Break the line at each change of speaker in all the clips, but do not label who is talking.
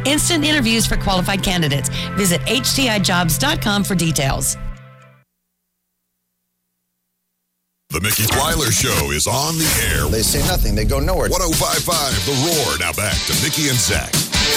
Instant interviews for qualified candidates. Visit htijobs.com for details.
The Mickey Plyler Show is on the air.
They say nothing. They go nowhere.
105.5 The Roar. Now back to Mickey and Zach.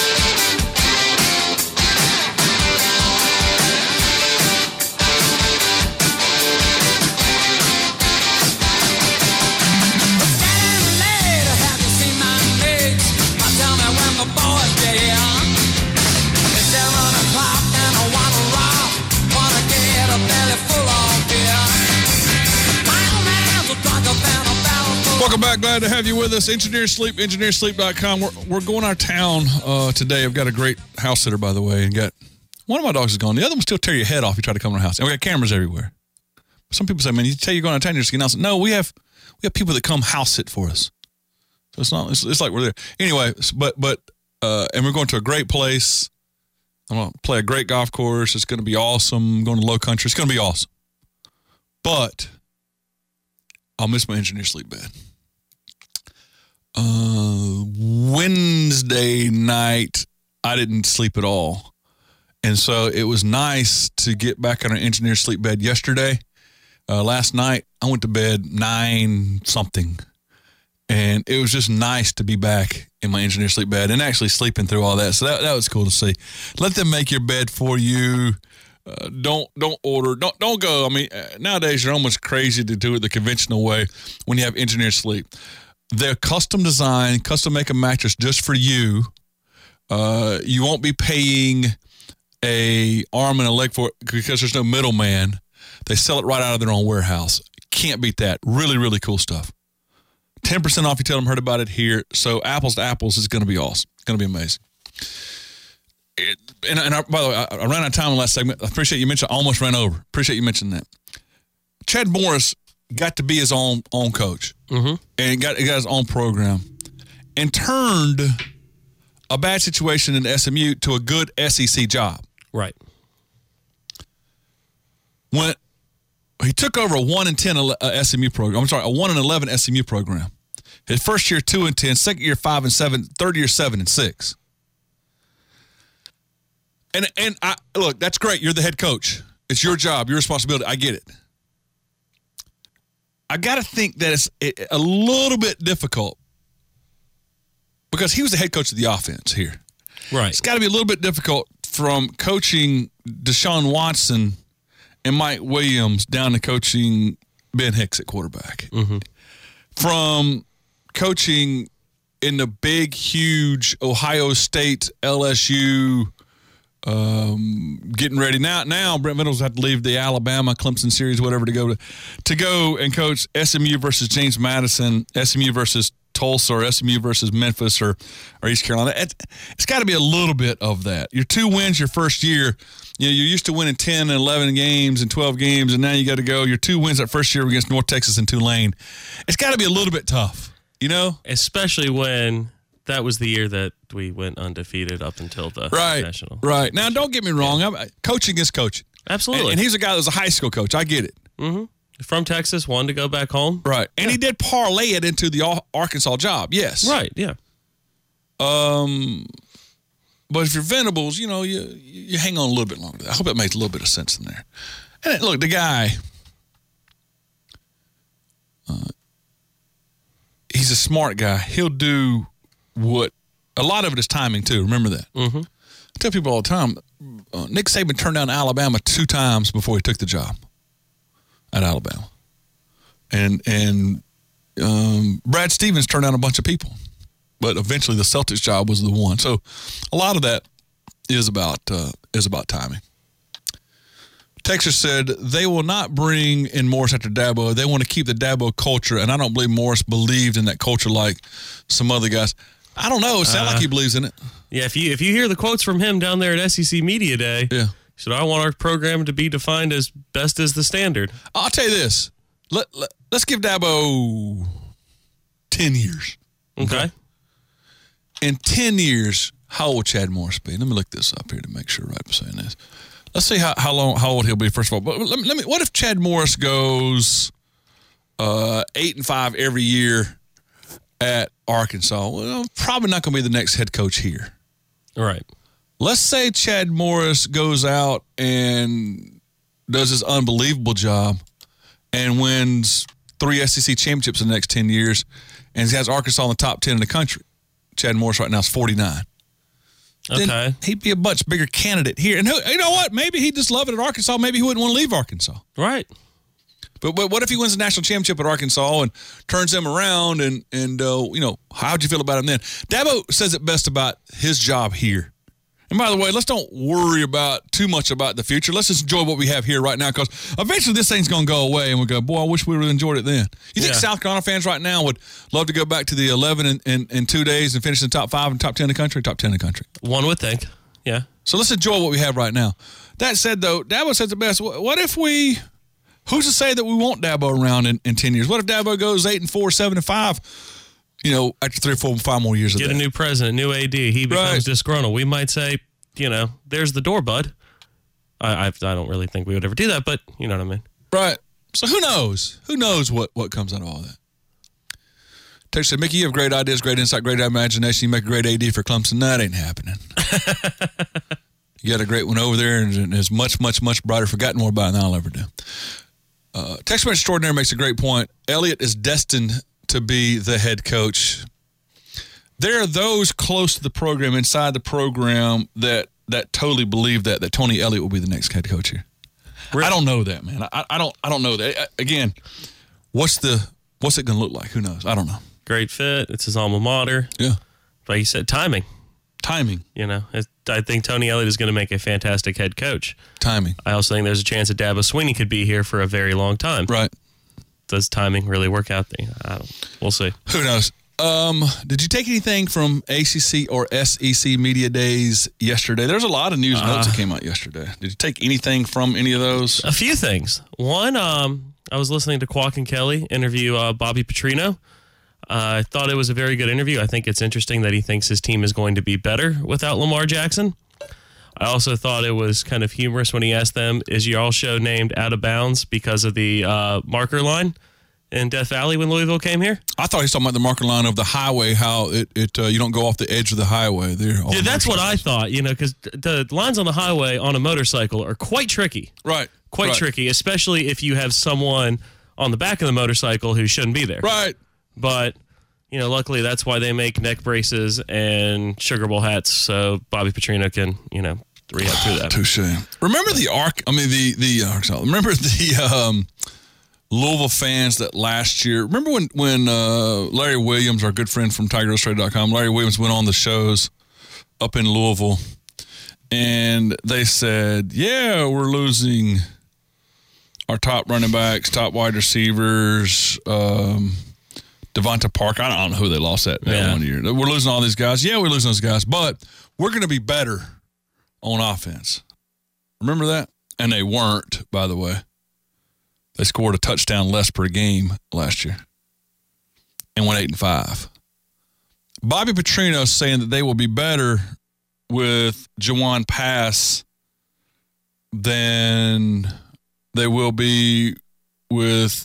Welcome back. Glad to have you with us. Engineer Sleep, engineersleep.com. We're going our town today. I've got a great house sitter, by the way, and got one of my dogs is gone. The other one still tear your head off if you try to come to our house. And we got cameras everywhere. Some people say, man, you tell you're going out of town, you're just getting out. No, we have people that come house sit for us. So it's like we're there. Anyway, and we're going to a great place. I'm going to play a great golf course. It's going to be awesome. I'm going to low country. It's going to be awesome. But I'll miss my engineer sleep bed. Wednesday night, I didn't sleep at all. And so it was nice to get back on our engineer sleep bed yesterday. Last night, I went to bed 9-something. And it was just nice to be back in my engineer sleep bed and actually sleeping through all that. So that was cool to see. Let them make your bed for you. Don't order. Don't go. I mean, nowadays you're almost crazy to do it the conventional way when you have engineered sleep. They're custom designed, custom make a mattress just for you. You won't be paying a arm and a leg for it because there's no middleman. They sell it right out of their own warehouse. Can't beat that. Really, really cool stuff. 10% off. You tell them heard about it here. So apples to apples is going to be awesome. It's going to be amazing. By the way, I ran out of time in the last segment. I appreciate you mentioned. I almost ran over. Appreciate you mentioning that. Chad Morris got to be his own coach, and got his own program, and turned a bad situation in SMU to a good SEC job.
Right.
When he took over a 1-10 SMU program. I'm sorry, a 1-11 SMU program. His first year 2-10, second year 5-7, third year 7-6. And look, that's great. You're the head coach. It's your job, your responsibility. I get it. I got to think that it's a little bit difficult because he was the head coach of the offense here.
Right.
It's got to be a little bit difficult from coaching Deshaun Watson and Mike Williams down to coaching Ben Hicks at quarterback.
Mm-hmm.
From coaching in the big, huge Ohio State, LSU, getting ready now. Brent Venables have to leave the Alabama Clemson series, whatever, to go and coach SMU versus James Madison, SMU versus Tulsa, or SMU versus Memphis or East Carolina. It's got to be a little bit of that. Your 2 wins your first year. You know, you're used to winning 10 and 11 games and 12 games, and now you got to go. Your 2 wins that first year against North Texas and Tulane. It's got to be a little bit tough, you know?
Especially when that was the year that we went undefeated up until the national.
Right. Now, don't get me wrong. Coaching is coaching.
Absolutely.
And he's a guy that was a high school coach. I get it.
Mm-hmm. From Texas, wanted to go back home.
Right. And he did parlay it into the Arkansas job. Yes.
Right, yeah.
But if you're Venables, you know, you hang on a little bit longer. I hope it makes a little bit of sense in there. And look, the guy, he's a smart guy. He'll do what a lot of it is timing too. Remember that.
Mm-hmm.
I tell people all the time, Nick Saban turned down Alabama 2 times before he took the job at Alabama, and Brad Stevens turned down a bunch of people, but eventually the Celtics job was the one. So a lot of that is about timing. Texas said they will not bring in Morris after Dabo. They want to keep the Dabo culture, and I don't believe Morris believed in that culture like some other guys. I don't know. It sounds like he believes in it.
Yeah, if you hear the quotes from him down there at SEC Media Day,
yeah.
He said, I want our program to be defined as best as the standard.
I'll tell you this. Let's give Dabo 10 years.
Okay.
In 10 years, how old will Chad Morris be? Let me look this up here to make sure right by saying this. Let's see how old he'll be, first of all. But let me. What if Chad Morris goes 8-5 every year at Arkansas? Well, probably not going to be the next head coach here.
Right.
let's say Chad Morris goes out and does his unbelievable job and wins 3 SEC championships in the next 10 years, and he has Arkansas in the top 10 in the country. Chad Morris right now is 49.
Okay.
Then he'd be a much bigger candidate here. And you know what? Maybe he'd just love it at Arkansas. Maybe he wouldn't want to leave Arkansas.
Right.
But what if he wins the national championship at Arkansas and turns them around and how'd you feel about him then? Dabo says it best about his job here. And by the way, let's don't worry too much about the future. Let's just enjoy what we have here right now, because eventually this thing's going to go away and we'll go, boy, I wish we would have enjoyed it then. You think South Carolina fans right now would love to go back to the 11 in 2 days and finish in the top 5 and top 10 in the country? Top 10 in the country.
One would think, yeah.
So let's enjoy what we have right now. That said, though, Dabo says it best. What if who's to say that we want Dabo around in 10 years? What if Dabo goes 8-4, 7-5? After 3 or 4, 5 more years of that.
Get a new president, new AD. He becomes disgruntled. We might say, there's the door, bud. I don't really think we would ever do that, but you know what I mean.
Right. So who knows? Who knows what comes out of all that? Text said, Mickey, you have great ideas, great insight, great imagination. You make a great AD for Clemson. That ain't happening. You got a great one over there, and is much, much, much brighter. Forgotten more about it than I'll ever do. Text Message Extraordinary makes a great point. Elliott is destined to be the head coach. There are those close to the program, inside the program, that totally believe that Tony Elliott will be the next head coach here. Really? I don't know that, man. I don't know that. Again, what's it going to look like? Who knows? I don't know.
Great fit. It's his alma mater.
Yeah.
Like you said, timing.
I
think Tony Elliott is going to make a fantastic head coach.
Timing.
I also think there's a chance that Dabo Swinney could be here for a very long time.
Right.
Does timing really work out there? We'll see.
Who knows? Did you take anything from ACC or SEC media days yesterday? There's a lot of news notes that came out yesterday. Did you take anything from any of those?
A few things. One, I was listening to Quack and Kelly interview Bobby Petrino. I thought it was a very good interview. I think it's interesting that he thinks his team is going to be better without Lamar Jackson. I also thought it was kind of humorous when he asked them, is your show named Out of Bounds because of the marker line in Death Valley when Louisville came here?
I thought he was talking about the marker line of the highway, how it you don't go off the edge of the highway there.
Yeah, that's what I thought, because the lines on the highway on a motorcycle are quite tricky.
Right.
Quite tricky, especially if you have someone on the back of the motorcycle who shouldn't be there.
Right.
But, luckily that's why they make neck braces and Sugar Bowl hats so Bobby Petrino can, rehab through that.
Touche. Remember remember the Louisville fans that last year, remember when Larry Williams, our good friend from TigerIllustrated.com, Larry Williams went on the shows up in Louisville and they said, yeah, we're losing our top running backs, top wide receivers, Devonta Parker. I don't know who they lost that 1 year. We're losing all these guys. Yeah, we're losing those guys, but we're going to be better on offense. Remember that? And they weren't, by the way. They scored a touchdown less per game last year and went 8-5. Bobby Petrino is saying that they will be better with Jawan Pass than they will be with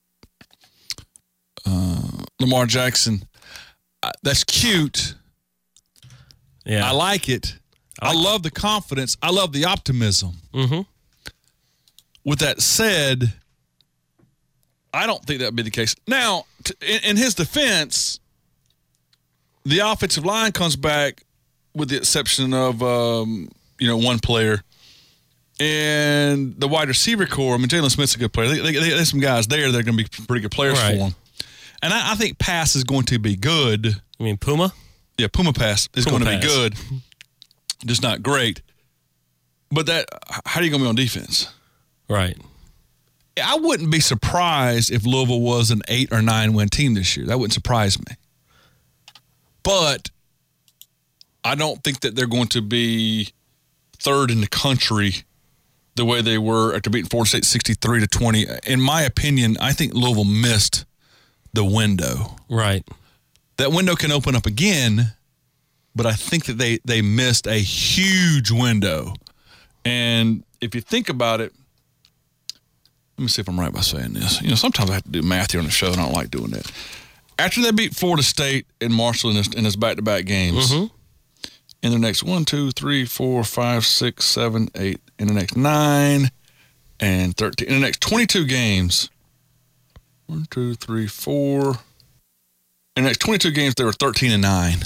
Lamar Jackson. That's cute.
Yeah,
I like it. I love the confidence. I love the optimism.
Mm-hmm.
With that said, I don't think that would be the case. Now, in his defense, the offensive line comes back with the exception of one player. And the wide receiver core, Jalen Smith's a good player. There's some guys there that are going to be pretty good players for him. And I think Pass is going to be good.
You mean Puma?
Yeah, Puma Pass is going to be good. Just not great. But how are you going to be on defense?
Right.
I wouldn't be surprised if Louisville was an 8 or 9 win team this year. That wouldn't surprise me. But I don't think that they're going to be third in the country the way they were after beating Florida State 63-20. In my opinion, I think Louisville missed the window.
Right.
That window can open up again, but I think that they missed a huge window. And if you think about it, let me see if I'm right by saying this. Sometimes I have to do math here on the show, and I don't like doing that. After they beat Florida State and Marshall in his back-to-back games, in the next 1, 2, 3, 4, 5, 6, 7, 8, in the next 9 and 13. In the next 22 games, 1, 2, 3, 4. In the next 22 games, they were 13-9.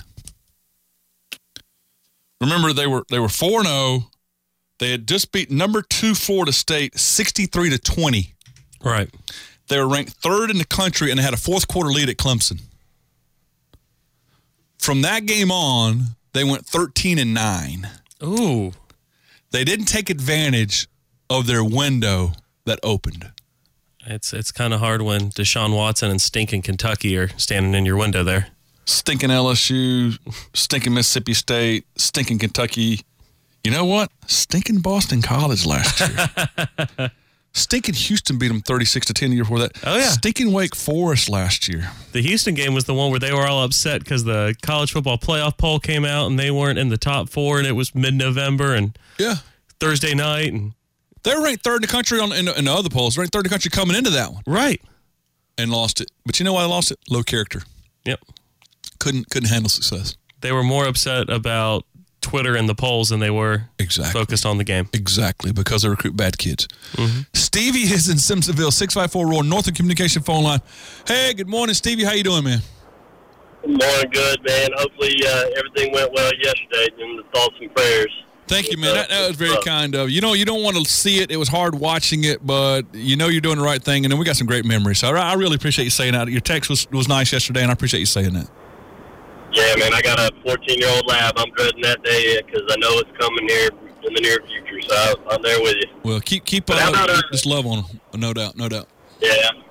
Remember, they were 4-0. They had just beat number 2 Florida State 63-20.
Right.
They were ranked 3rd in the country, and they had a fourth quarter lead at Clemson. From that game on, they went 13-9.
Ooh.
They didn't take advantage of their window that opened.
It's kind of hard when Deshaun Watson and stinking Kentucky are standing in your window there.
Stinking LSU, stinking Mississippi State, stinking Kentucky. You know what? Stinking Boston College last year. Stinking Houston beat them 36-10 the year before that.
Oh, yeah.
Stinking Wake Forest last year.
The Houston game was the one where they were all upset because the college football playoff poll came out and they weren't in the top 4, and it was mid-November and Thursday night. And
they were ranked 3rd in the country in the other polls. Ranked 3rd in the country coming into that one.
Right.
And lost it. But you know why they lost it? Low character.
Yep.
Couldn't handle success.
They were more upset about Twitter and the polls than they were focused on the game.
Exactly, because they recruit bad kids.
Mm-hmm.
Stevie is in Simpsonville, 654-ROAR, Northern Communication phone line. Hey, good morning, Stevie. How you doing, man?
Good morning, good, man. Hopefully everything went well yesterday, and the thoughts and prayers.
Thank you, man. That was very kind of you. You know, you don't want to see it. It was hard watching it, but you know you're doing the right thing, and then we got some great memories. So I really appreciate you saying that. Your text was nice yesterday, and I appreciate you saying that.
Yeah, man, I got a 14-year-old lab. I'm dreading that day because I know it's coming here in the near future, so I'm there with you.
Well, keep just love on them, no doubt.
Yeah,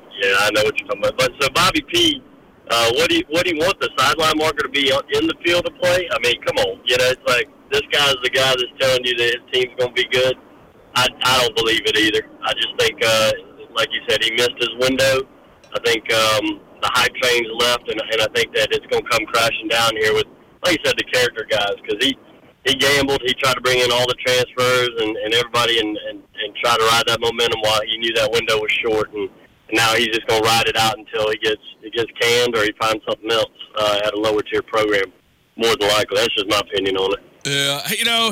I know what you're talking about. But so Bobby P, what do you want the sideline marker to be in the field to play? I mean, come on, you know, it's like this guy's the guy that's telling you that his team's going to be good. I don't believe it either. I just think, like you said, he missed his window. I think the hype train's left, and I think that it's going to come crashing down here with, like you said, the character guys, because he gambled. He tried to bring in all the transfers and everybody and try to ride that momentum while he knew that window was short, and now he's just going to ride it out until it gets canned or he finds something else at a lower tier program. More than likely, that's just my opinion on it.
Yeah, you know,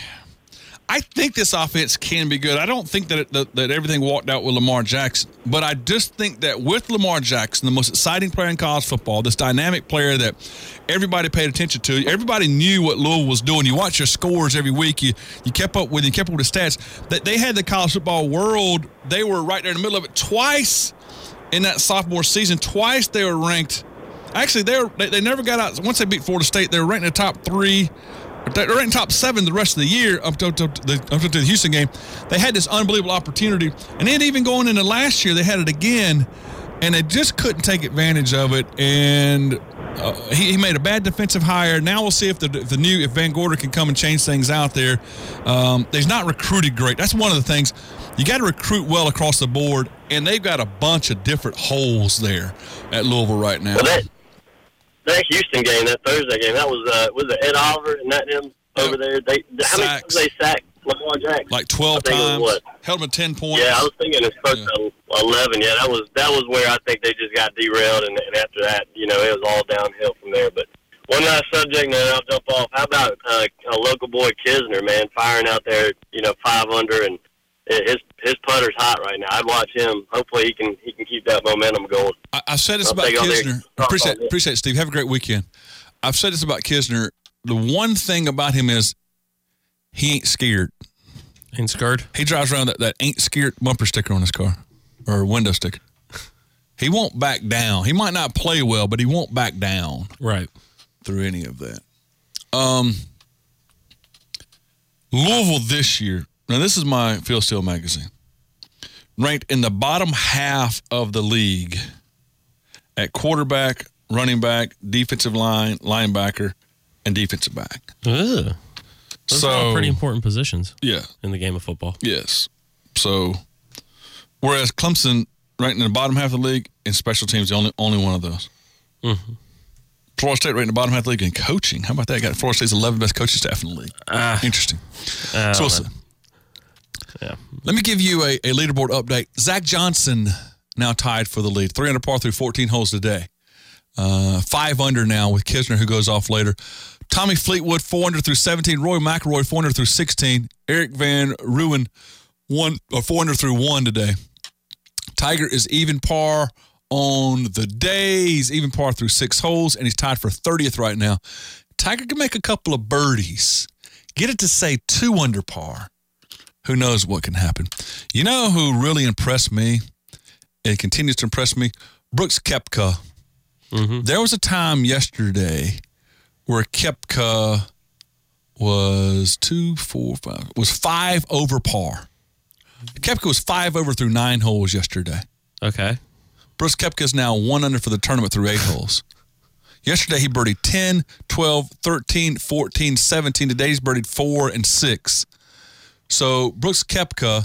I think this offense can be good. I don't think that everything walked out with Lamar Jackson, but I just think that with Lamar Jackson, the most exciting player in college football, this dynamic player that everybody paid attention to, everybody knew what Louisville was doing. You watch your scores every week. You kept up with the stats. That they had the college football world. They were right there in the middle of it. Twice in that sophomore season, twice they were ranked. Actually, they never got out. Once they beat Florida State, they were ranked in the top 3. They're ranked top 7 the rest of the year up to the Houston game. They had this unbelievable opportunity. And then even going into last year, they had it again, and they just couldn't take advantage of it. And he made a bad defensive hire. Now we'll see if if Van Gorder can come and change things out there. They've not recruited great. That's one of the things. You got to recruit well across the board, and they've got a bunch of different holes there at Louisville right now.
Well, that Houston game, that Thursday game, that was it Ed Oliver and that them over there? How many times they sacked Lamar Jackson?
Like 12 times. Held him at 10 points.
Yeah, I was thinking it's close to 11. Yeah, that was where I think they just got derailed, and after that, you know, it was all downhill from there. But one last subject, and then I'll jump off. How about a local boy Kisner, man, firing out there, you know, 5 under, and his putter's hot right now. I'd watch him. Hopefully he can keep that momentum going.
I said this about Kisner. Appreciate it, Steve. Have a great weekend. I've said this about Kisner. The one thing about him is he ain't scared.
Ain't scared?
He drives around that ain't scared bumper sticker on his car or window sticker. He won't back down. He might not play well, but he won't back down.
Right.
Through any of that. Louisville this year. Now, this is my Phil Steele magazine. Ranked in the bottom half of the league at quarterback, running back, defensive line, linebacker, and defensive back.
Ugh. Those are all pretty important positions in the game of football.
Yes. So, whereas Clemson ranked in the bottom half of the league in special teams, the only one of those. Mm-hmm. Florida State ranked in the bottom half of the league in coaching. How about that? Got Florida State's 11th best coaching staff in the league. Interesting. So we'll see.
Yeah.
Let me give you a leaderboard update. Zach Johnson now tied for the lead. 300 par through 14 holes today. 5 under now with Kisner, who goes off later. Tommy Fleetwood, 4 under through 17. Roy McIlroy, 4 under through 16. Eric Van Ruin, 4 under through 1 today. Tiger is even par on the day. He's even par through 6 holes, and he's tied for 30th right now. Tiger can make a couple of birdies. Get it to, say, 2 under par. Who knows what can happen? You know who really impressed me and continues to impress me? Brooks Koepka. Mm-hmm. There was a time yesterday where Koepka was 5 over par. Koepka was 5 over through 9 holes yesterday.
Okay.
Brooks Koepka is now 1 under for the tournament through 8 holes. Yesterday, he birdied 10, 12, 13, 14, 17. Today, he's birdied 4 and 6. So, Brooks Koepka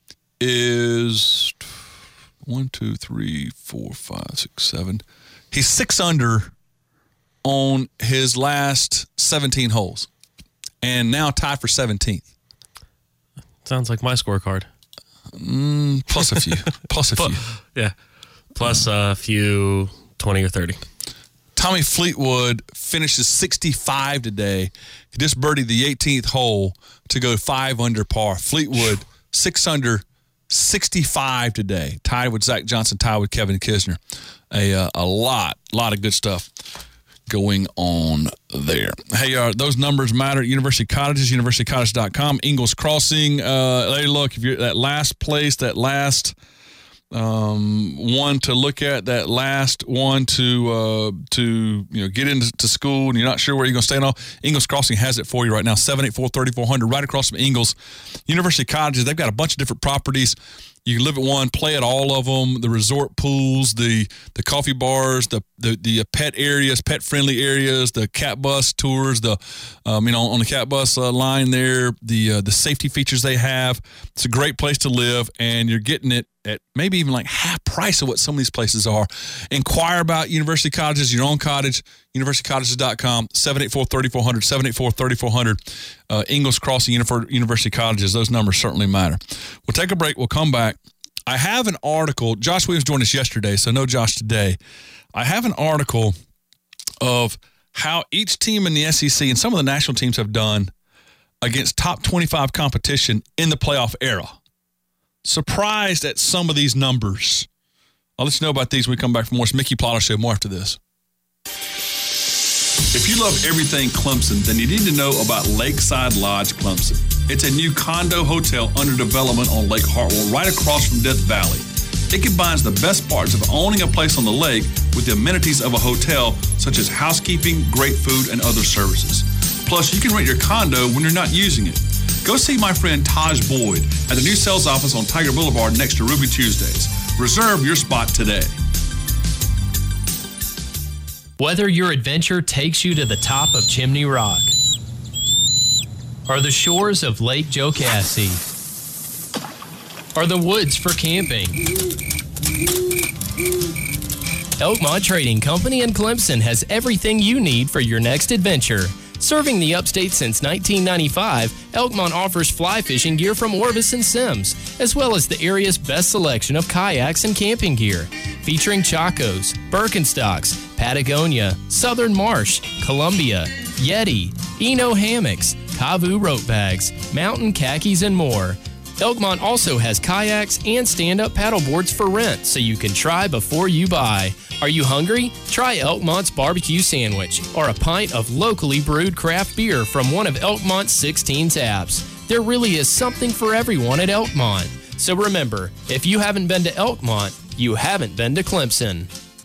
is 1, 2, 3, 4, 5, 6, 7. He's 6 under on his last 17 holes and now tied for 17th.
Sounds like my scorecard.
Plus a few.
Yeah. Plus a few 20 or 30.
Tommy Fleetwood finishes 65 today. He just birdied the 18th hole to go 5 under par. Fleetwood, 6 under, 65 today. Tied with Zach Johnson, tied with Kevin Kisner. A lot of good stuff going on there. Hey, those numbers matter at University Cottages, universitycottage.com. Ingalls Crossing. Hey, look, if you're that last place, that last one to look at, that last one to get into school, and you're not sure where you're going to stay and all, Ingalls Crossing has it for you right now. 784-3400, right across from Ingalls. University Cottages, they've got a bunch of different properties. You can live at one, play at all of them, the resort pools, the coffee bars, the pet areas, pet-friendly areas, the cat bus tours, on the cat bus line there, the safety features they have. It's a great place to live, and you're getting it at maybe even like half price of what some of these places are. Inquire about University Cottages, your own cottage, universitycottages.com, 784-3400, 784-3400. Ingalls Crossing, University Cottages, those numbers certainly matter. We'll take a break. We'll come back. I have an article. Josh Williams joined us yesterday, so no Josh today. I have an article of how each team in the SEC and some of the national teams have done against top 25 competition in the playoff era. Surprised at some of these numbers. I'll let you know about these when we come back for more. It's Mickey Plyler Show. More after this. If you love everything Clemson, then you need to know about Lakeside Lodge Clemson. It's a new condo hotel under development on Lake Hartwell, right across from Death Valley. It combines the best parts of owning a place on the lake with the amenities of a hotel, such as housekeeping, great food, and other services. Plus, you can rent your condo when you're not using it. Go see my friend Taj Boyd at the new sales office on Tiger Boulevard next to Ruby Tuesdays. Reserve your spot today.
Whether your adventure takes you to the top of Chimney Rock or the shores of Lake Jocassee or the woods for camping, Elkmont Trading Company in Clemson has everything you need for your next adventure. Serving the upstate since 1995, Elkmont offers fly fishing gear from Orvis and Sims, as well as the area's best selection of kayaks and camping gear, featuring Chacos, Birkenstocks, Patagonia, Southern Marsh, Columbia, Yeti, Eno hammocks, Kavu rope bags, mountain khakis, and more. Elkmont also has kayaks and stand-up paddleboards for rent, so you can try before you buy. Are you hungry? Try Elkmont's barbecue sandwich or a pint of locally brewed craft beer from one of Elkmont's 16 taps. There really is something for everyone at Elkmont. So remember, if you haven't been to Elkmont, you haven't been to Clemson.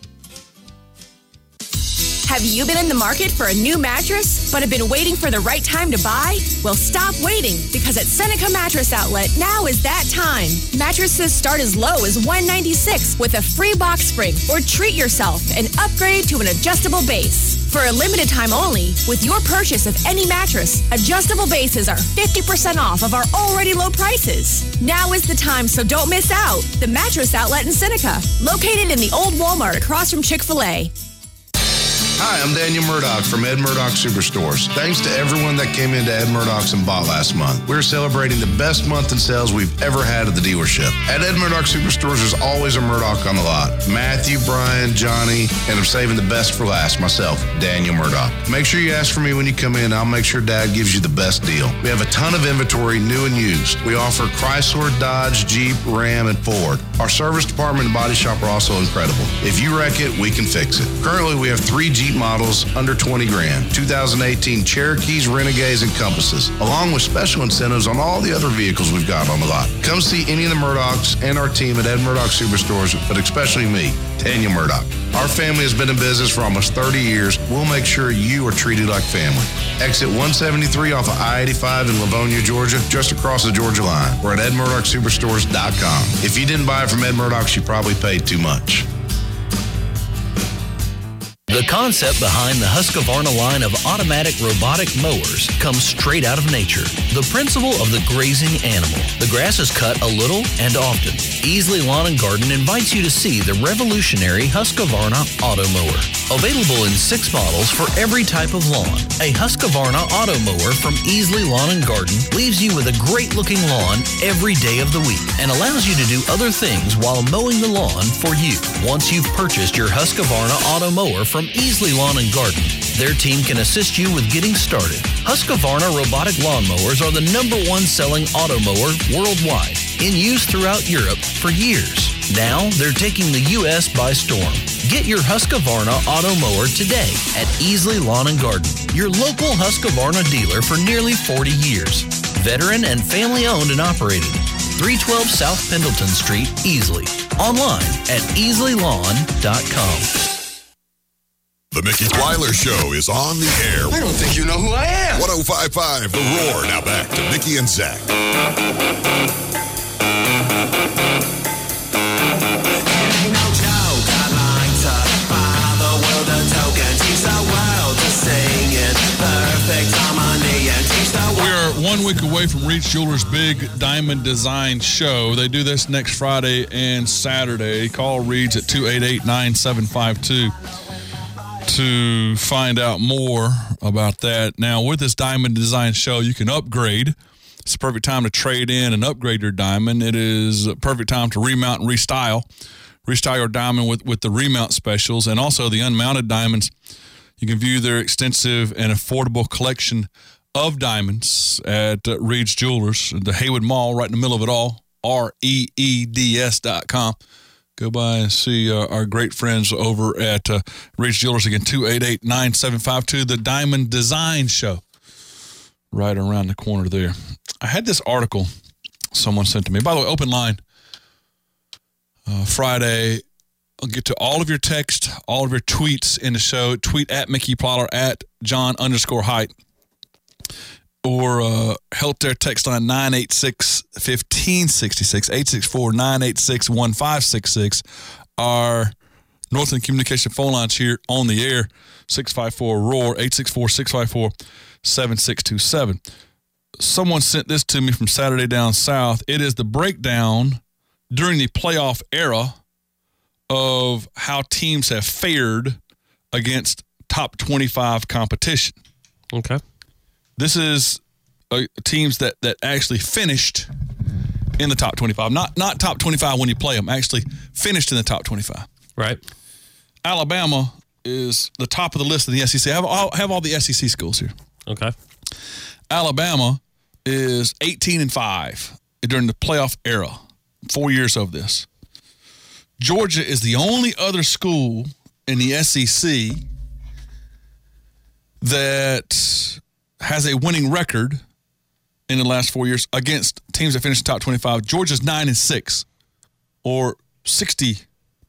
Have you been in the market for a new mattress, but have been waiting for the right time to buy? Well, stop waiting, because at Seneca Mattress Outlet, now is that time. Mattresses start as low as $196 with a free box spring, or treat yourself and upgrade to an adjustable base. For a limited time only, with your purchase of any mattress, adjustable bases are 50% off of our already low prices. Now is the time, so don't miss out. The Mattress Outlet in Seneca, located in the old Walmart across from Chick-fil-A.
Hi, I'm Daniel Murdoch from Ed Murdoch Superstores. Thanks to everyone that came into Ed Murdoch's and bought last month. We're celebrating the best month in sales we've ever had at the dealership. At Ed Murdoch Superstores, there's always a Murdoch on the lot. Matthew, Brian, Johnny, and I'm saving the best for last, myself, Daniel Murdoch. Make sure you ask for me when you come in. I'll make sure Dad gives you the best deal. We have a ton of inventory, new and used. We offer Chrysler, Dodge, Jeep, Ram, and Ford. Our service department and body shop are also incredible. If you wreck it, we can fix it. Currently, we have 3 Jeep models under 20 grand, 2018 Cherokees, Renegades, and Compasses, along with special incentives on all the other vehicles we've got on the lot. Come see any of the Murdochs and our team at Ed Murdoch Superstores, but especially me, Daniel Murdoch. Our family has been in business for almost 30 years. We'll make sure you are treated like family. Exit 173 off of I-85 in Livonia, Georgia, just across the Georgia line. We're at EdMurdochSuperstores.com. If you didn't buy it from Ed Murdoch's, you probably paid too much.
The concept behind the Husqvarna line of automatic robotic mowers comes straight out of nature. The principle of the grazing animal. The grass is cut a little and often. Easley Lawn and Garden invites you to see the revolutionary Husqvarna Auto Mower. Available in 6 models for every type of lawn. A Husqvarna Auto Mower from Easley Lawn and Garden leaves you with a great-looking lawn every day of the week and allows you to do other things while mowing the lawn for you. Once you've purchased your Husqvarna Auto Mower from Easley Lawn and Garden, their team can assist you with getting started. Husqvarna robotic lawnmowers are the #1 selling auto mower worldwide, in use throughout Europe for years. Now they're taking the U.S. by storm. Get your Husqvarna auto mower today at Easley Lawn and Garden, your local Husqvarna dealer for nearly 40 years. Veteran and family owned and operated. 312 South Pendleton Street, Easley. Online at easleylawns.com.
The Mickey Plyler Show is on the air.
I don't think you know who I am.
105.5 The Roar. Now back to Mickey and Zach.
We are 1 week away from Reach Jewelers' big Diamond Design Show. They do this next Friday and Saturday. Call Reed's at 288-9752 to find out more about that. Now, with this Diamond Design Show, you can upgrade. It's the perfect time to trade in and upgrade your diamond. It is a perfect time to remount and restyle. Restyle your diamond with the remount specials and also the unmounted diamonds. You can view their extensive and affordable collection of diamonds at Reed's Jewelers, the Haywood Mall, right in the middle of it all, REEDS.com. Go by and see our great friends over at Reed's Jewelers. Again, 288-9752, the Diamond Design Show, right around the corner there. I had this article someone sent to me. By the way, open line Friday. I'll get to all of your text, all of your tweets in the show. Tweet at Mickey Plyler, at John_Height. Or help their text line 986-1566, 864-986-1566. Our Northland Communication phone lines here on the air, 654-ROAR, 864-654-7627. Someone sent this to me from Saturday Down South. It is the breakdown during the playoff era of how teams have fared against top 25 competition.
Okay.
This is teams that actually finished in the top 25. Not top 25 when you play them, actually finished in the top 25.
Right.
Alabama is the top of the list in the SEC. I have all the SEC schools here.
Okay.
Alabama is 18-5 during the playoff era, 4 years of this. Georgia is the only other school in the SEC that has a winning record in the last 4 years against teams that finished the top 25. Georgia's 9-6, or 60%.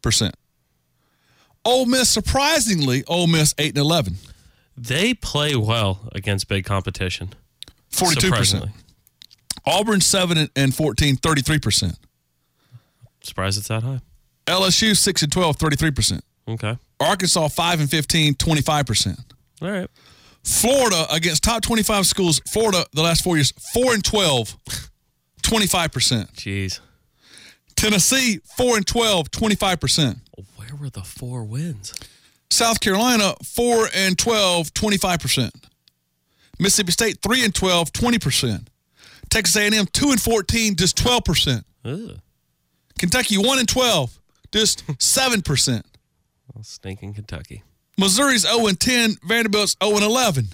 Ole Miss, surprisingly, Ole Miss 8-11.
They play well against big competition.
42%. Auburn 7-14, 33%.
Surprised it's that high.
LSU 6-12, 33%.
Okay.
Arkansas 5-15, 25%.
All right.
Florida against top 25 schools. Florida the last 4 years 4-12, 25%.
Jeez.
Tennessee 4-12, 25%.
Where were the 4 wins?
South Carolina, 4-12, 25%. Mississippi State, 3-12, 20%. Texas A&M, 2-14, just 12%.
Ugh.
Kentucky, 1-12, just 7%.
Well, stinking Kentucky.
Missouri's 0-10, Vanderbilt's 0-11.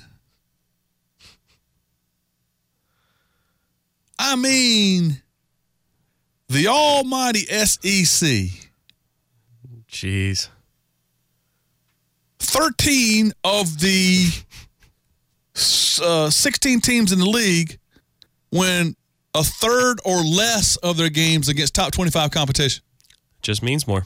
I mean, the almighty SEC.
Jeez.
13 of the 16 teams in the league win a third or less of their games against top 25 competition.
Just means more.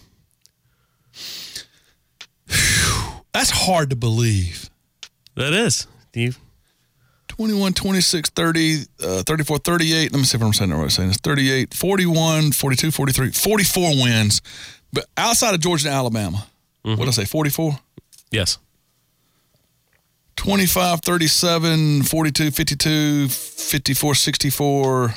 That's hard to believe.
That is.
21, 26, 30, 34, 38. Let me see if I'm saying that right. Saying it's 38, 41, 42, 43, 44 wins. But outside of Georgia and Alabama, what did I say, 44?
Yes.
25, 37, 42, 52, 54, 64,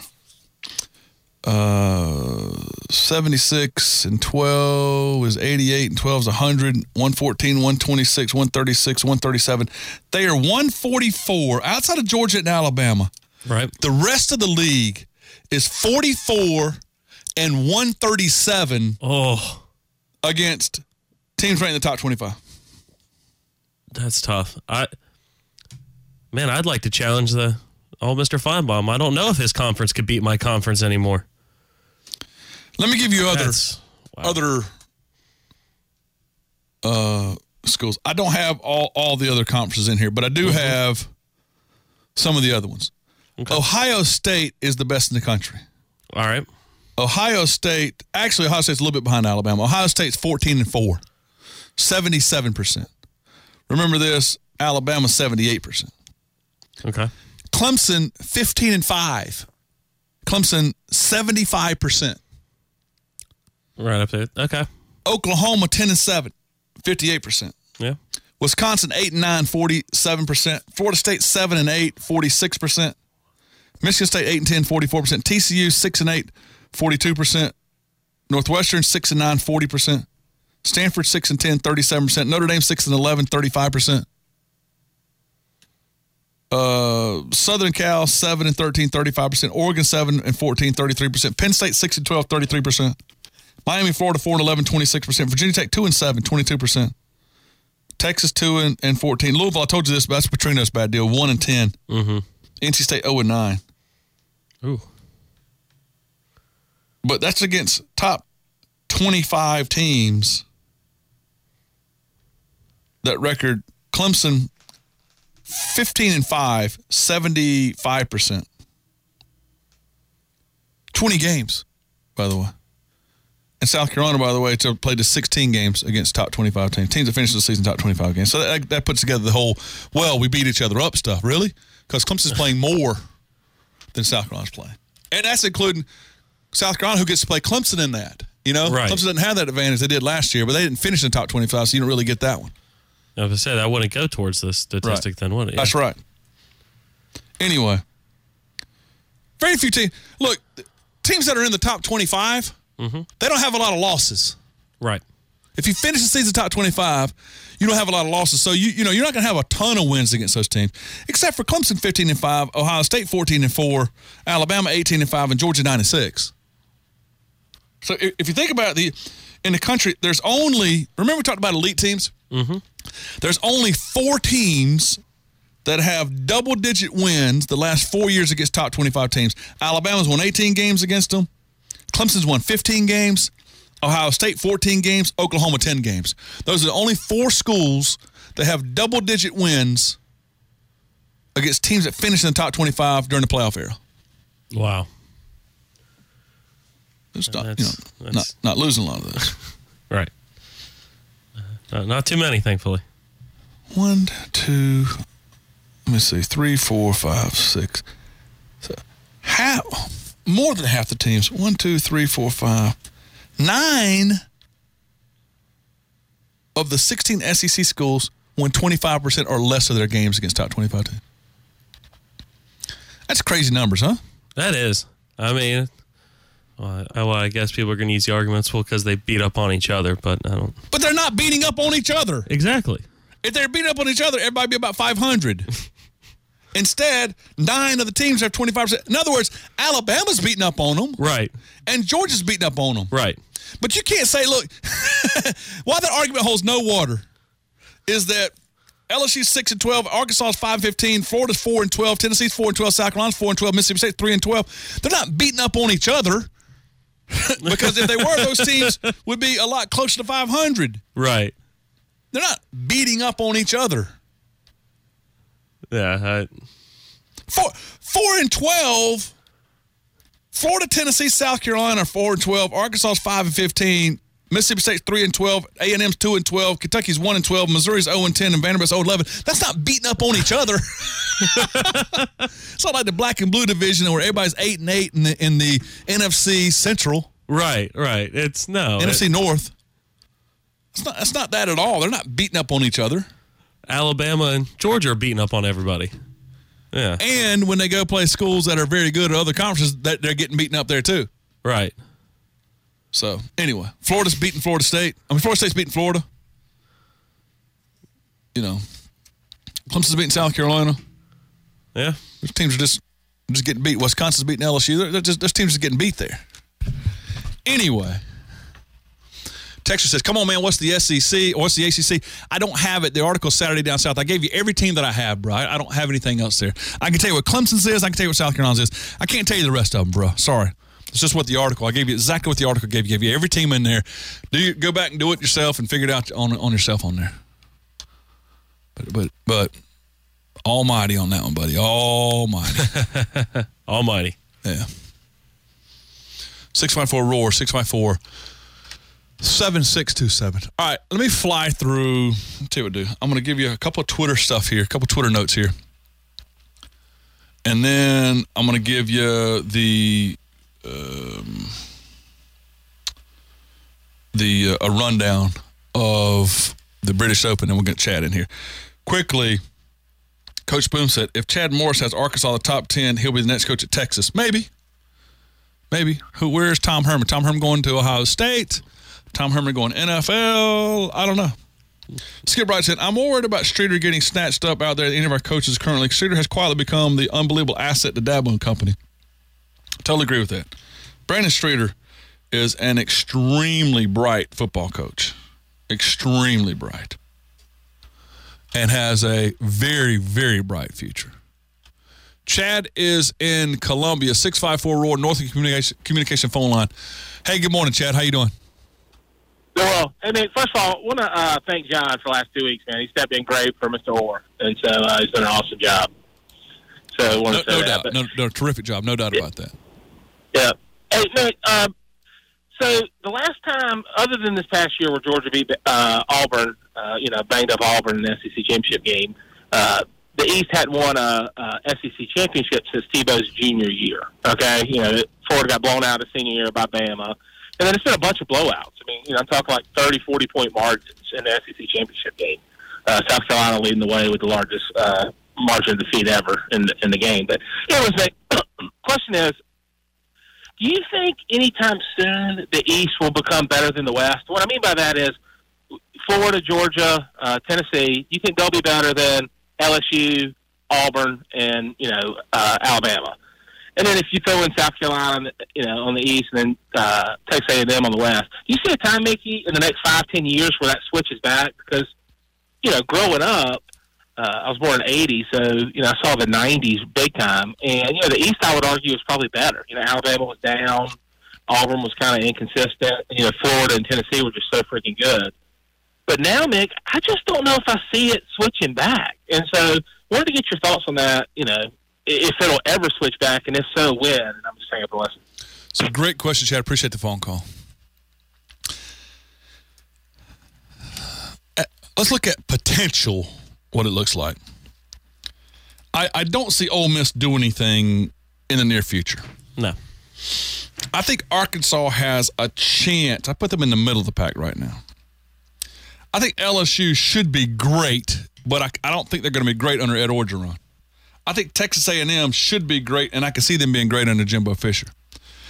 76 and 12 is 88 and 12 is 100, 114, 126, 136, 137. They are 144 outside of Georgia and Alabama.
Right.
The rest of the league is 44 and 137 against teams ranked in the top 25.
That's tough. I'd like to challenge the old Mr. Feinbaum. I don't know if his conference could beat my conference anymore.
Let me give you other schools. I don't have all the other conferences in here, but I do have some of the other ones. Okay. Ohio State is the best in the country.
All right.
Ohio State's a little bit behind Alabama. Ohio State's 14-4, 77%. Remember this, Alabama 78%.
Okay.
Clemson 15-5. Clemson 75%.
Right up there. Okay.
Oklahoma 10-7, 58%.
Yeah.
Wisconsin 8-9, 47%. Florida State 7-8, 46%. Michigan State 8-10, 44%. TCU 6-8, 42%. Northwestern 6-9, 40%. Stanford 6-10, 37%. Notre Dame 6-11, 35%. Southern Cal 7-13, 35%. Oregon 7-14, 33%. Penn State 6-12, 33%. Miami, Florida 4-11, 26%. Virginia Tech 2-7, 22%. Texas 2-14. Louisville, I told you this, but that's Petrino's bad deal. 1-10.
Mm-hmm.
NC State 0-9.
Ooh.
But that's against top 25 teams. That record, Clemson 15-5, 75%. 20 games, by the way. And South Carolina, by the way, played to 16 games against top 25 teams. Teams that finished the season top 25 games. So that puts together the whole, we beat each other up stuff. Really? Because Clemson's playing more than South Carolina's playing. And that's including South Carolina, who gets to play Clemson in that. You know?
Right.
Clemson doesn't have that advantage they did last year, but they didn't finish in the top 25, so you don't really get that one.
I was say that wouldn't go towards the statistic then, would it? Yeah.
That's right. Anyway, very few teams. Look, teams that are in the top 25, they don't have a lot of losses.
Right.
If you finish the season top 25, you don't have a lot of losses. So you're not going to have a ton of wins against those teams, except for Clemson 15-5, Ohio State 14-4, Alabama 18-5, and Georgia 9-6. So if you think about in the country, there's only, remember we talked about elite teams? Mm-hmm. There's only 4 teams that have double-digit wins the last 4 years against top 25 teams. Alabama's won 18 games against them. Clemson's won 15 games. Ohio State 14 games. Oklahoma 10 games. Those are the only 4 schools that have double-digit wins against teams that finish in the top 25 during the playoff era.
Wow.
It's not losing a lot of this.
Right. Not too many, thankfully.
1, 2, let me see, 3, 4, 5, 6. So more than half the teams. 1, 2, 3, 4, 5. 9 of the 16 SEC schools win 25% or less of their games against top 25 teams. That's crazy numbers, huh?
That is. I mean, I guess people are going to use the arguments, because they beat up on each other, but I don't.
But they're not beating up on each other.
Exactly.
If they're beating up on each other, everybody would be about 500. Instead, 9 of the teams have 25%. In other words, Alabama's beating up on them.
Right.
And Georgia's beating up on them.
Right.
But you can't say, look, why that argument holds no water is that LSU's 6-12, Arkansas's 5-15, Florida's 4-12, Tennessee's 4-12, South Carolina's 4-12, Mississippi State 3-12. They're not beating up on each other because if they were, those teams would be a lot closer to 500.
Right.
They're not beating up on each other.
Yeah.
4-12. Florida, Tennessee, South Carolina are 4-12. Arkansas's 5-15. Mississippi State's 3-12. A&M's 2-12. Kentucky's 1-12. Missouri's 0-10, and Vanderbilt's 0-11. That's not beating up on each other. It's not like the black and blue division where everybody's 8-8 in the NFC Central.
Right. It's
NFC North. It's not that at all. They're not beating up on each other.
Alabama and Georgia are beating up on everybody. Yeah.
And when they go play schools that are very good at other conferences, they're getting beaten up there too.
Right.
So, anyway, Florida's beating Florida State. Florida State's beating Florida. Clemson's beating South Carolina.
Yeah.
Those teams are just getting beat. Wisconsin's beating LSU. Those teams are getting beat there. Anyway, Texas says, come on, man, what's the SEC or what's the ACC? I don't have it. The article's Saturday Down South. I gave you every team that I have, bro. I don't have anything else there. I can tell you what Clemson's is. I can tell you what South Carolina's is. I can't tell you the rest of them, bro. Sorry. It's just what the article. I gave you exactly what the article gave you. Gave you every team in there. Go back and do it yourself and figure it out on yourself on there. But almighty on that one, buddy. Almighty.
Almighty.
Yeah. 654-ROAR, 654-7627. All right, let me fly through. I'll tell you what to do. I'm going to give you a couple of Twitter stuff here, a couple of Twitter notes here. And then I'm going to give you a rundown of the British Open, and we're going to chat in here. Quickly, Coach Boone said, if Chad Morris has Arkansas in the top 10, he'll be the next coach at Texas. Maybe. Where's Tom Herman? Tom Herman going to Ohio State? Tom Herman going NFL? I don't know. Skip Wright said, I'm more worried about Streeter getting snatched up out there than any of our coaches currently. Streeter has quietly become the unbelievable asset to Dabo and company. Totally agree with that. Brandon Streeter is an extremely bright football coach. Extremely bright. And has a very, very bright future. Chad is in Columbia, 654-ROAR, Northern Communication phone line. Hey, good morning, Chad. How you doing?
Well, hey, man, first of all, I want to thank John for the last 2 weeks, man. He stepped in great for Mr. Orr, and so he's done an awesome job. So I want to say that.
No, terrific job. No doubt about that.
Yeah. Hey, man, so the last time, other than this past year where Georgia beat Auburn, banged up Auburn in the SEC championship game, the East hadn't won a SEC championship since Tebow's junior year. Okay, Florida got blown out the senior year by Bama, and then it's been a bunch of blowouts. I mean, I'm talking like 30, 40-point margins in the SEC championship game. South Carolina leading the way with the largest margin of defeat ever in the game. But the question is, do you think anytime soon the East will become better than the West? What I mean by that is Florida, Georgia, Tennessee. Do you think they'll be better than LSU, Auburn, and Alabama? And then if you throw in South Carolina, on the East, and then Texas A&M on the West, do you see a time, Mickey, in the next 5-10 years where that switches back? Because growing up, I was born in '80, so I saw the '90s big time, and the East I would argue was probably better. Alabama was down, Auburn was kind of inconsistent, and, Florida and Tennessee were just so freaking good. But now, Mick, I just don't know if I see it switching back, and so I wanted to get your thoughts on that. If it'll ever switch back, and if so, when? And I'm just saying up a lesson.
It's a great question, Chad. Appreciate the phone call. Let's look at potential. What it looks like. I don't see Ole Miss do anything in the near future.
No.
I think Arkansas has a chance. I put them in the middle of the pack right now. I think LSU should be great, but I don't think they're going to be great under Ed Orgeron. I think Texas A&M should be great, and I can see them being great under Jimbo Fisher.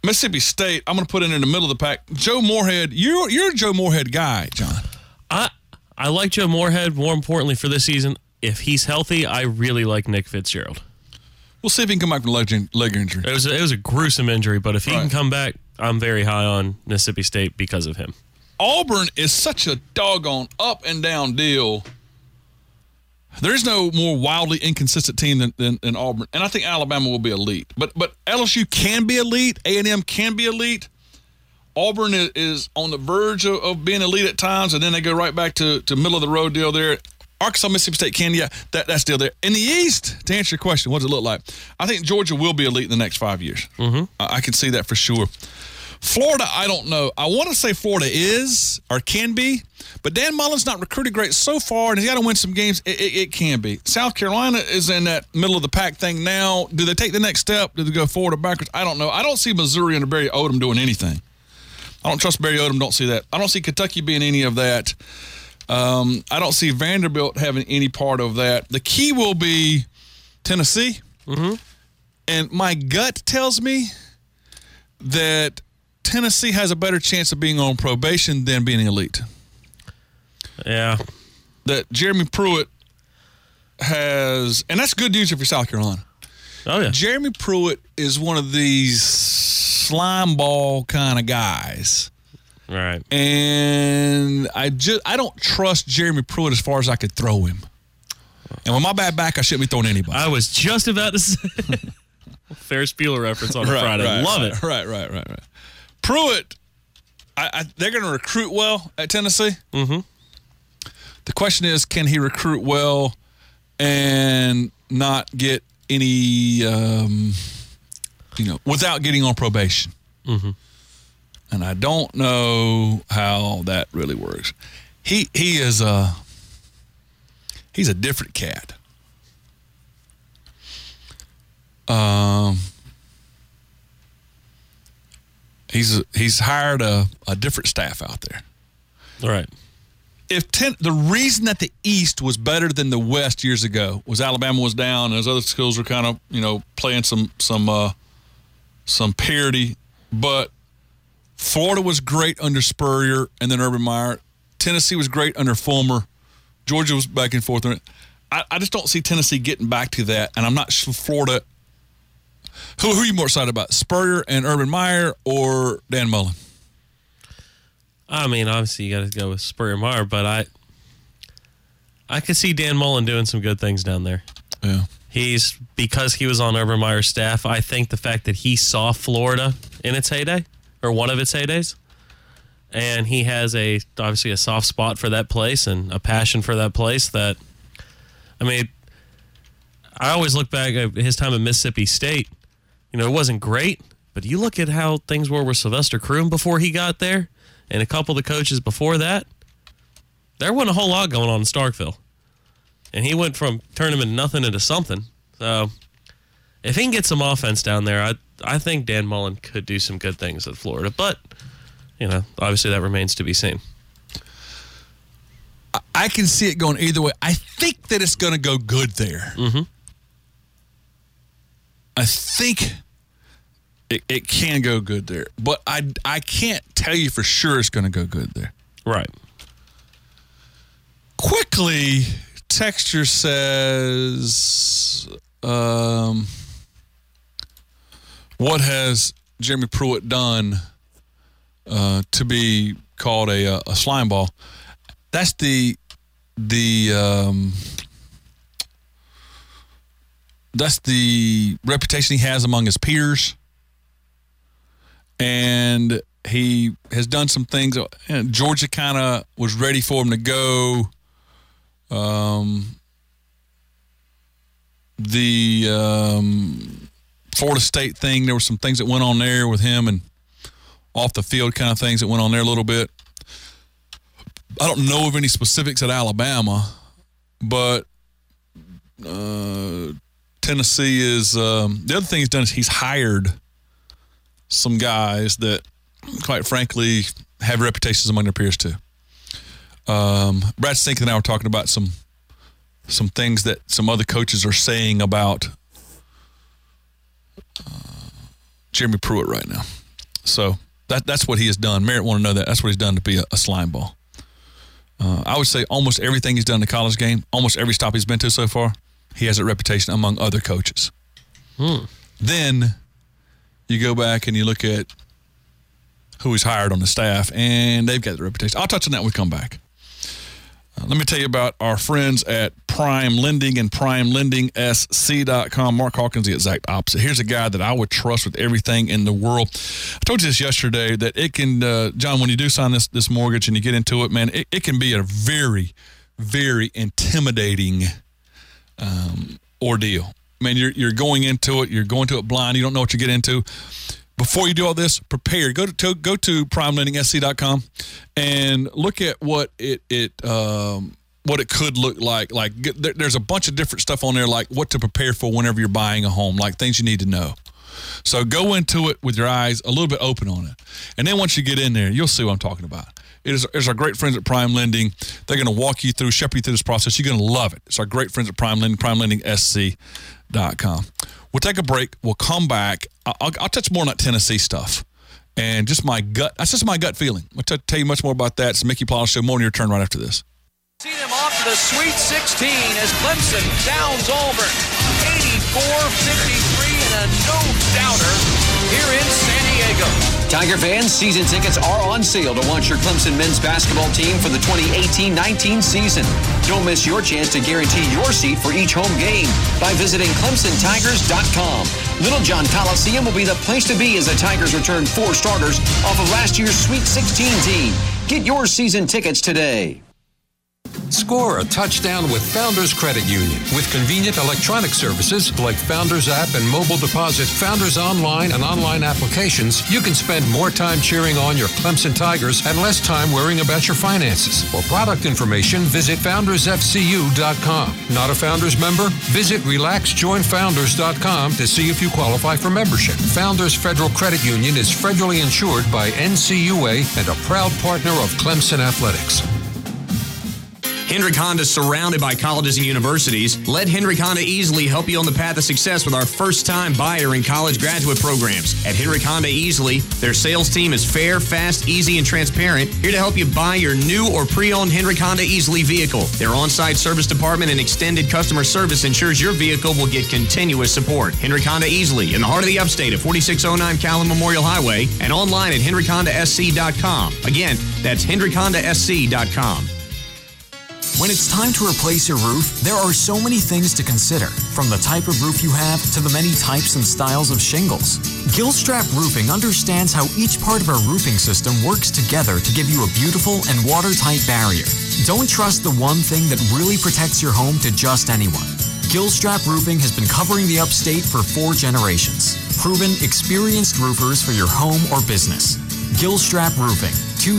Mississippi State, I'm going to put it in the middle of the pack. Joe Moorhead, you're a Joe Moorhead guy, John.
I like Joe Moorhead. More importantly for this season, if he's healthy, I really like Nick Fitzgerald.
We'll see if he can come back from leg injury.
It was a gruesome injury, but if he can come back, I'm very high on Mississippi State because of him.
Auburn is such a doggone up and down deal. There is no more wildly inconsistent team than Auburn, and I think Alabama will be elite. But LSU can be elite. A&M can be elite. Auburn is on the verge of being elite at times, and then they go right back to middle of the road deal there. Arkansas, Mississippi State can, that's still there. In the East, to answer your question, what does it look like? I think Georgia will be elite in the next 5 years. Mm-hmm. I can see that for sure. Florida, I don't know. I want to say Florida is or can be, but Dan Mullen's not recruited great so far, and he's got to win some games. It can be. South Carolina is in that middle of the pack thing now. Do they take the next step? Do they go forward or backwards? I don't know. I don't see Missouri under Barry Odom doing anything. I don't trust Barry Odom. Don't see that. I don't see Kentucky being any of that. I don't see Vanderbilt having any part of that. The key will be Tennessee. Mm-hmm. And my gut tells me that Tennessee has a better chance of being on probation than being elite.
Yeah.
That Jeremy Pruitt has, and that's good news if you're South Carolina.
Oh, yeah.
Jeremy Pruitt is one of these slime ball kind of guys.
Right.
And I don't trust Jeremy Pruitt as far as I could throw him. And with my bad back, I shouldn't be throwing anybody.
I was just about to say Ferris Bueller reference on Friday. Love it.
Right. Pruitt, they're going to recruit well at Tennessee. Mm-hmm. The question is, can he recruit well and not get any, without getting on probation? Mm-hmm. And I don't know how that really works. He's a different cat. He's hired a different staff out there.
Right.
The reason that the East was better than the West years ago was Alabama was down, and those other schools were kind of playing some parity, but Florida was great under Spurrier and then Urban Meyer. Tennessee was great under Fulmer. Georgia was back and forth. I just don't see Tennessee getting back to that, and I'm not sure Florida. Who are you more excited about, Spurrier and Urban Meyer or Dan Mullen?
I mean, obviously you got to go with Spurrier and Meyer, but I could see Dan Mullen doing some good things down there.
Yeah.
Because he was on Urban Meyer's staff, I think the fact that he saw Florida in its heyday, or one of its heydays, and he has obviously a soft spot for that place and a passion for that place that, I mean, I always look back at his time at Mississippi State. It wasn't great, but you look at how things were with Sylvester Croom before he got there and a couple of the coaches before that. There wasn't a whole lot going on in Starkville. And he went from tournament nothing into something. So if he can get some offense down there, I think Dan Mullen could do some good things at Florida. But, obviously that remains to be seen.
I can see it going either way. I think that it's going to go good there. Mm-hmm. I think it can go good there. But I can't tell you for sure it's going to go good there.
Right.
Quickly, Texture says, what has Jeremy Pruitt done to be called a slime ball? That's the reputation he has among his peers. And he has done some things. Georgia kind of was ready for him to go. The Florida State thing, there were some things that went on there with him and off the field kind of things that went on there a little bit. I don't know of any specifics at Alabama, but Tennessee is the other thing he's done is he's hired some guys that, quite frankly, have reputations among their peers too. Brad Stink and I were talking about some things that some other coaches are saying about Jeremy Pruitt right now. So that's what he has done. Merritt want to know that. That's what he's done to be a slime ball. I would say almost everything he's done in the college game, almost every stop he's been to so far, he has that reputation among other coaches. Then you go back and you look at who he's hired on the staff, and they've got the reputation. I'll touch on that when we come back. Let me tell you about our friends at Prime Lending and PrimeLendingSC.com. Mark Hawkins, the exact opposite. Here's a guy that I would trust with everything in the world. I told you this yesterday that it can, John, when you do sign this mortgage and you get into it, man, it can be a very, very intimidating ordeal. Man, you're going into it. You're going to it blind. You don't know what you get into. Before you do all this, prepare. Go to PrimeLendingSC.com and look at what it could look like. Like there's a bunch of different stuff on there, like what to prepare for whenever you're buying a home, like things you need to know. So go into it with your eyes a little bit open on it, and then once you get in there, you'll see what I'm talking about. It's our great friends at Prime Lending. They're going to walk you through, shepherd you through this process. You're going to love it. It's our great friends at Prime Lending, PrimeLendingSC.com. We'll take a break. We'll come back. I'll touch more on that Tennessee stuff and just my gut. That's just my gut feeling. I'll tell you much more about that. It's the Mickey Plyler Show. More on your turn right after this.
See them off to the Sweet 16 as Clemson downs Auburn 84-53 in a no-doubter here in San Diego.
Tiger fans, season tickets are on sale to watch your Clemson men's basketball team for the 2018-19 season. Don't miss your chance to guarantee your seat for each home game by visiting ClemsonTigers.com. Little John Coliseum will be the place to be as the Tigers return 4 starters off of last year's Sweet 16 team. Get your season tickets today.
Score a touchdown with Founders Credit Union. With convenient electronic services like Founders app and mobile deposit, Founders online and online applications, you can spend more time cheering on your Clemson Tigers and less time worrying about your finances. For product information, visit FoundersFCU.com. Not a Founders member? Visit RelaxJoinFounders.com to see if you qualify for membership. Founders Federal Credit Union is federally insured by NCUA and a proud partner of Clemson Athletics.
Hendrick Honda is surrounded by colleges and universities. Let Hendrick Honda easily help you on the path of success with our first-time buyer and college graduate programs. At Hendrick Honda Easily, their sales team is fair, fast, easy, and transparent, here to help you buy your new or pre-owned Hendrick Honda Easily vehicle. Their on-site service department and extended customer service ensures your vehicle will get continuous support. Hendrick Honda Easily, in the heart of the upstate at 4609 Callan Memorial Highway, and online at HendrickHondaSC.com. Again, that's HendrickHondaSC.com.
When it's time to replace your roof, there are so many things to consider, from the type of roof you have to the many types and styles of shingles. Gilstrap Roofing understands how each part of our roofing system works together to give you a beautiful and watertight barrier. Don't trust the one thing that really protects your home to just anyone. Gilstrap Roofing has been covering the upstate for 4 generations. Proven, experienced roofers for your home or business. Gilstrap Roofing,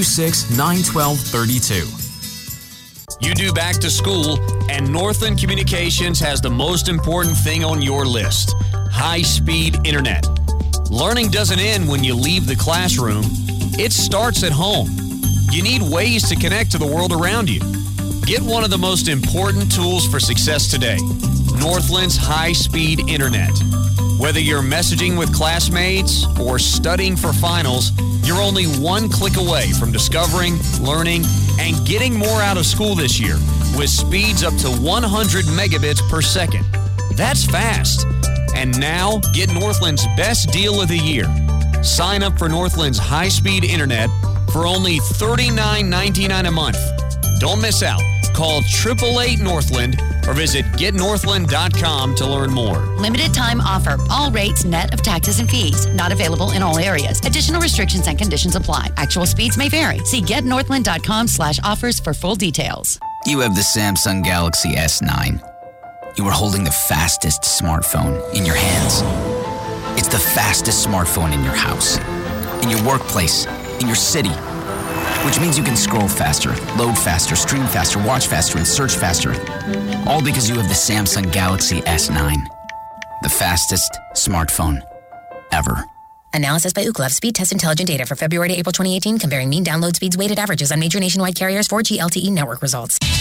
2691232.
You do back to school, and Northland Communications has the most important thing on your list: high-speed internet. Learning doesn't end when you leave the classroom. It starts at home. You need ways to connect to the world around you. Get one of the most important tools for success today: Northland's high-speed internet. Whether you're messaging with classmates or studying for finals, you're only one click away from discovering, learning, and getting more out of school this year with speeds up to 100 megabits per second. That's fast. And now, get Northland's best deal of the year. Sign up for Northland's high-speed internet for only $39.99 a month. Don't miss out. Call 888-NORTHLAND or visit getnorthland.com to learn more.
Limited time offer. All rates net of taxes and fees. Not available in all areas. Additional restrictions and conditions apply. Actual speeds may vary. See getnorthland.com/offers for full details.
You have the Samsung Galaxy S9. You are holding the fastest smartphone in your hands. It's the fastest smartphone in your house, in your workplace, in your city. Which means you can scroll faster, load faster, stream faster, watch faster, and search faster. All because you have the Samsung Galaxy S9. The fastest smartphone ever.
Analysis by Ookla of speed test intelligent data for February to April 2018, comparing mean download speeds, weighted averages on major nationwide carriers, 4G LTE network results.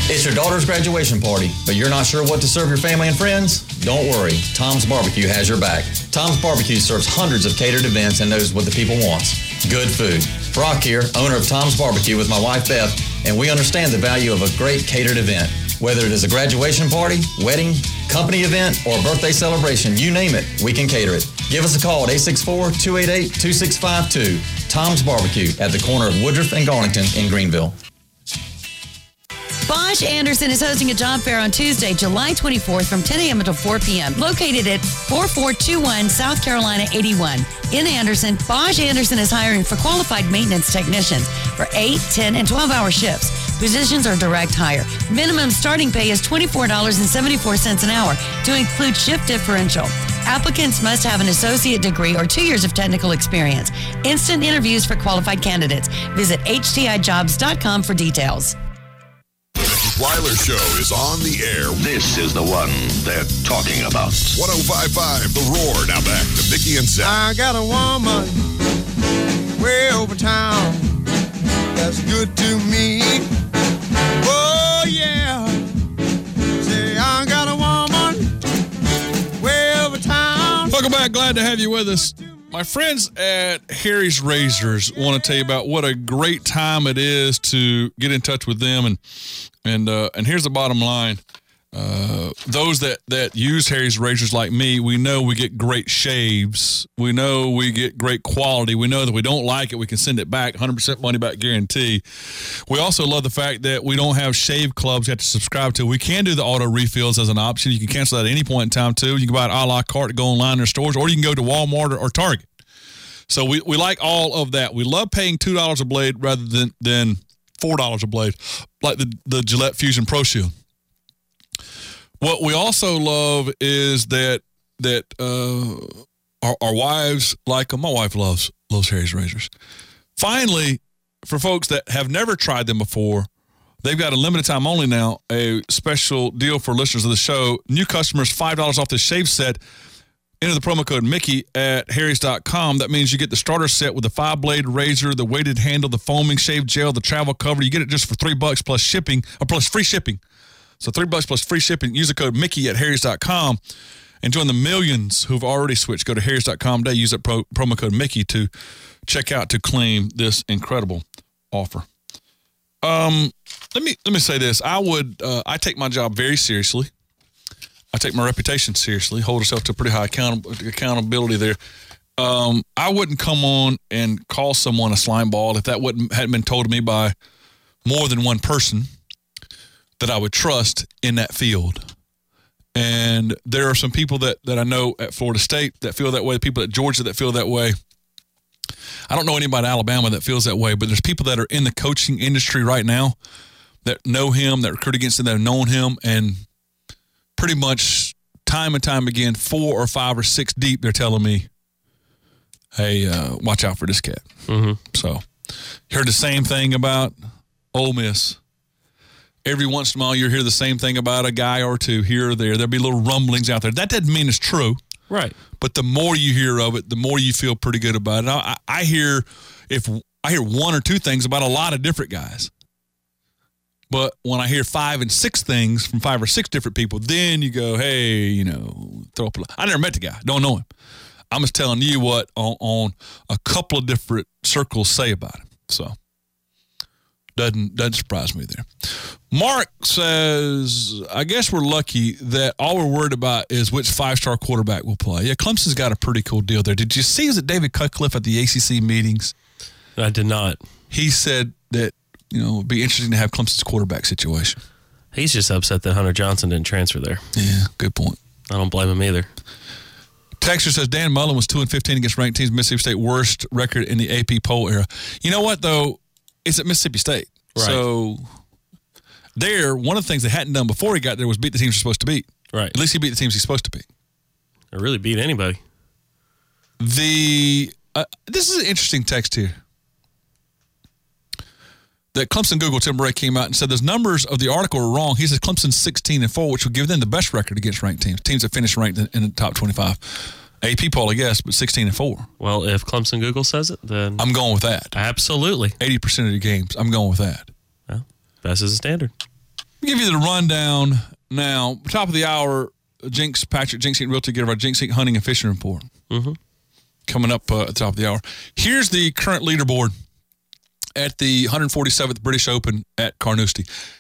It's your daughter's graduation party, but you're not sure what to serve your family and friends? Don't worry, Tom's Barbecue has your back. Tom's Barbecue serves hundreds of catered events and knows what the people wants. Good food. Brock here, owner of Tom's Barbecue with my wife Beth, and we understand the value of a great catered event. Whether it is a graduation party, wedding, company event, or birthday celebration, you name it, we can cater it. Give us a call at 864-288-2652. Tom's Barbecue at the corner of Woodruff and Garlington in Greenville.
Bosch Anderson is hosting a job fair on Tuesday, July 24th from 10 a.m. until 4 p.m. Located at 4421 South Carolina 81. In Anderson, Bosch Anderson is hiring for qualified maintenance technicians for 8, 10, and 12-hour shifts. Positions are direct hire. Minimum starting pay is $24.74 an hour to include shift differential. Applicants must have an associate degree or 2 years of technical experience. Instant interviews for qualified candidates. Visit htijobs.com for details.
Weiler Show is on the air.
This is the one they're talking about.
105.5 The Roar. Now back to Mickey and Zach.
I got a woman way over town that's good to me. Oh, yeah. Say, I got a woman way over town.
Welcome back. Glad to have you with us. My friends at Harry's Razors want to tell you about what a great time it is to get in touch with them. And here's the bottom line. Those that use Harry's Razors like me, we know we get great shaves. We know we get great quality. We know that we don't like it, we can send it back, 100% money back guarantee. We also love the fact that we don't have shave clubs you have to subscribe to. We can do the auto refills as an option. You can cancel that at any point in time, too. You can buy it a la carte to go online in their stores, or you can go to Walmart or Target. So we like all of that. We love paying $2 a blade rather than $4 a blade, like the Gillette Fusion Pro Shield. What we also love is that our wives like them. My wife loves Harry's Razors. Finally, for folks that have never tried them before, they've got a limited time only now, a special deal for listeners of the show. New customers, $5 off the shave set. Enter the promo code Mickey at harrys.com. That means you get the starter set with the 5-blade razor, the weighted handle, the foaming shave gel, the travel cover. You get it just for $3 plus shipping, or plus free shipping. So $3 plus free shipping. Use the code Mickey at harrys.com and join the millions who've already switched. Go to harrys.com today. Use that promo code Mickey to check out to claim this incredible offer. Let me say this. I take my job very seriously. I take my reputation seriously, hold myself to pretty high accountability there. I wouldn't come on and call someone a slime ball if that hadn't been told to me by more than one person that I would trust in that field. And there are some people that I know at Florida State that feel that way, people at Georgia that feel that way. I don't know anybody at Alabama that feels that way, but there's people that are in the coaching industry right now that know him, that recruit against him, that have known him, and pretty much time and time again, 4 or 5 or 6 deep, they're telling me, hey, watch out for this cat. Mm-hmm. So you heard the same thing about Ole Miss. Every once in a while, you hear the same thing about a guy or two here or there. There'll be little rumblings out there. That doesn't mean it's true.
Right.
But the more you hear of it, the more you feel pretty good about it. I hear 1 or 2 things about a lot of different guys. But when I hear 5 and 6 things from 5 or 6 different people, then you go, hey, throw up I never met the guy. Don't know him. I'm just telling you what on a couple of different circles say about him. So doesn't surprise me there. Mark says, I guess we're lucky that all we're worried about is which 5-star quarterback will play. Yeah, Clemson's got a pretty cool deal there. Did you see, was it David Cutcliffe at the ACC meetings?
I did not.
He said that, it would be interesting to have Clemson's quarterback situation.
He's just upset that Hunter Johnson didn't transfer there.
Yeah, good point.
I don't blame him either.
Texter says Dan Mullen was 2-15 against ranked teams. Mississippi State worst record in the AP poll era. You know what, though? It's at Mississippi State. Right. So one of the things they hadn't done before he got there was beat the teams he's supposed to beat.
Right.
At least he beat the teams he's supposed to beat.
Or really beat anybody.
This is an interesting text here. That Clemson Google, Tim Bray, came out and said those numbers of the article are wrong. He says Clemson's 16-4, which would give them the best record against ranked teams that finished ranked in the top 25. AP poll, I guess, but 16-4.
Well, if Clemson Google says it, then
I'm going with that.
Absolutely.
80% of the games, I'm going with that.
Well, best is the standard.
I'll give you the rundown now. Top of the hour, Patrick Jinx Realty, give our Jinx Hunting and Fishing Report.
Mm-hmm.
Coming up at the top of the hour. Here's the current leaderboard at the 147th British Open at Carnoustie.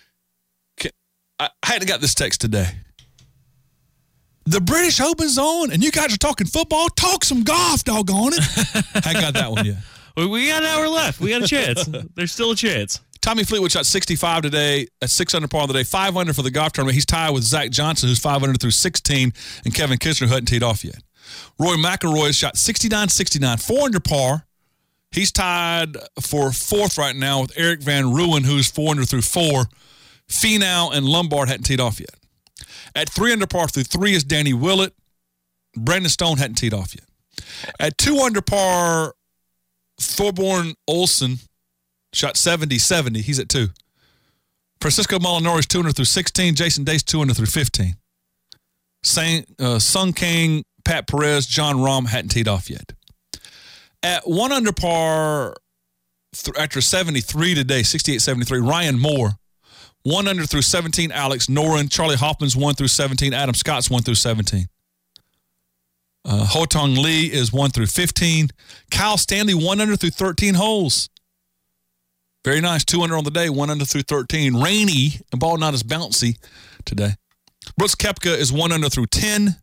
I hadn't got this text today. The British Open's on, and you guys are talking football? Talk some golf, doggone it. I got that one yet.
We got an hour left. We got a chance. There's still a chance.
Tommy Fleetwood shot 65 today at 6 under par on the day, 5 under for the golf tournament. He's tied with Zach Johnson, who's 5 under through 16, and Kevin Kisner, who hadn't teed off yet. Roy McIlroy shot 69-69, 4 under par. He's tied for fourth right now with Eric Van Rooyen, who's 4 under through 4. Finau and Lombard hadn't teed off yet. At 3 under par through 3 is Danny Willett. Brandon Stone hadn't teed off yet. At 2 under par, Thorborn Olsen shot 70-70. He's at 2. Francisco Molinari's 2 under through 16. Jason Day's 2 under through 15. Sung Kang, Pat Perez, John Rahm hadn't teed off yet. At 1 under par after 73 today, 68-73, Ryan Moore. 1 under through 17, Alex Noren. Charlie Hoffman's 1 through 17. Adam Scott's 1 through 17. Ho-Tong Lee is 1 through 15. Kyle Stanley, 1 under through 13 holes. Very nice. 2 under on the day, 1 under through 13. Rainy and ball not as bouncy today. Brooks Koepka is 1 under through 10.